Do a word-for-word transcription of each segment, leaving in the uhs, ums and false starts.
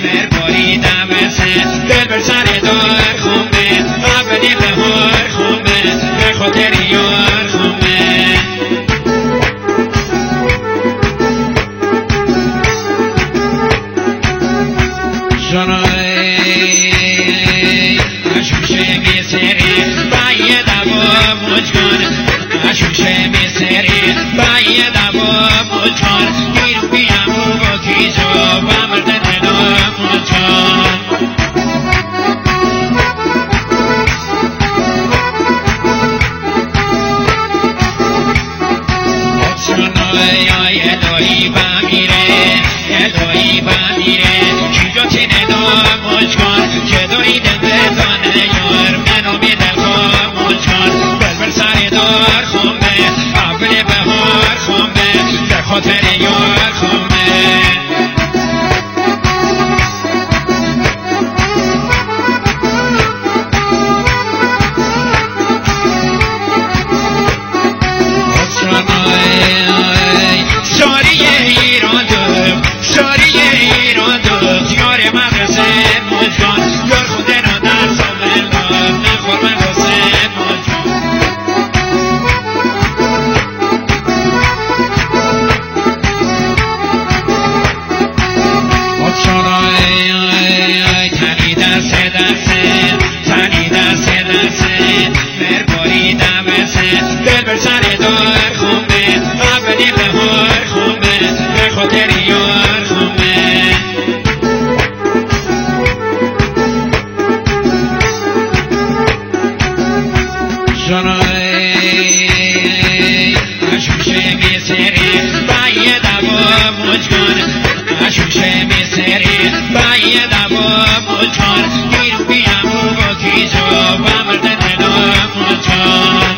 مرباری دمسه دل بر سر دار خومه اولی بهار خومه به خاطر یار خومه جانای اشوشه می سری بایی دوا مجگان اشوشه می سری بایی دوا مجگان گیرو بیامو با کیجا و مرد دلا مجگان جانای آی الهی بمیره الهی بمیره کیجا چینه دا مجگان که داری دل بزانه یار منو می دل خواه مجگان بل بل سر دار خومه اول بهار خومه در خاطر یار خومه شاری ایران دو شاری ایران دو یار مدرسه مجگان یار خود را در سامن داد نخور مدرسه مجگان آچانای تنی دسته دسته تنی دسته دسته مرباری دمسه دل بر سر دار خومه اولی بهار خومه به خاطر یار خومه جانای اشوشه می سری بایی دوا مجگان اشوشه می سری بایی دوا مجگان گیرو بیامو با کیجا و مرد دلا مجگان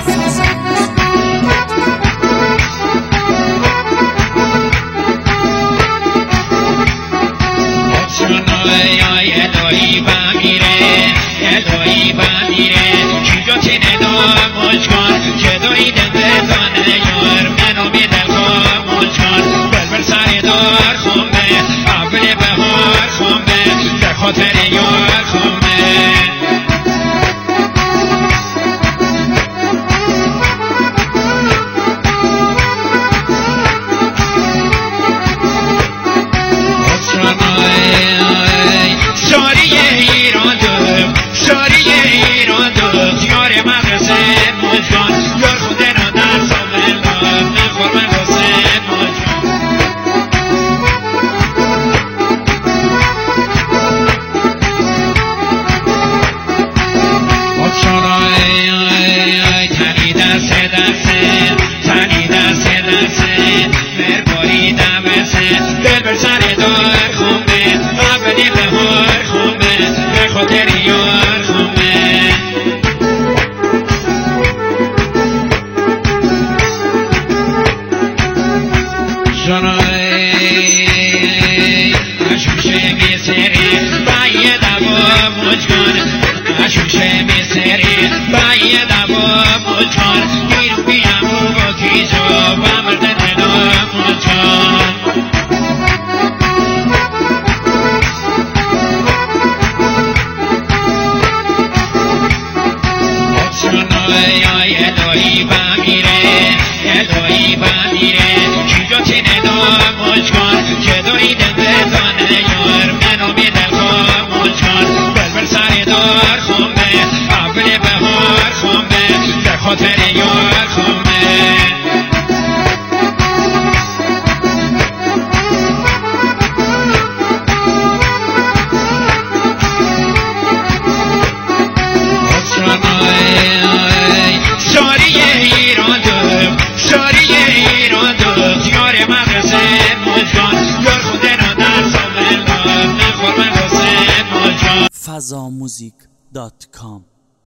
آی الهی بمیره الهی بمیره کیجا چینه دا مجگان که داری دل بزانه یار منو می دل خواه مجگان بل بل سر دار خومه اول بهار خومه در خاطر یار خومه شاری ایران دو شاری ایران دو یار مدرسه مجگان یار خود را در سامن داد نخور مدرسه مجگان آچانای تنی دسته دسته تنی دسته دسته مرباری دمسه دل بر سر دار خومه اولی بهار خومه به خاطر یار خومه جانای اشوشه می سری بایی دوا مجگان اشوشه می سری بایی دوا مجگان گیرو بیامو با کیجا و مرد دلا مجگان آی الهی بمیره الهی بمیره کیجا چینه دا مجگان که داری دل بزانه یار منو می دل خواه مجگان بل بل سر دار خومه اول بهار خومه در خاطر یار خومه شاری ایران دو شاری ایران دو یار مدرسه مجگان یار خود را در سامن داد نخور مدرسه مجگان فضا موزیک دات کام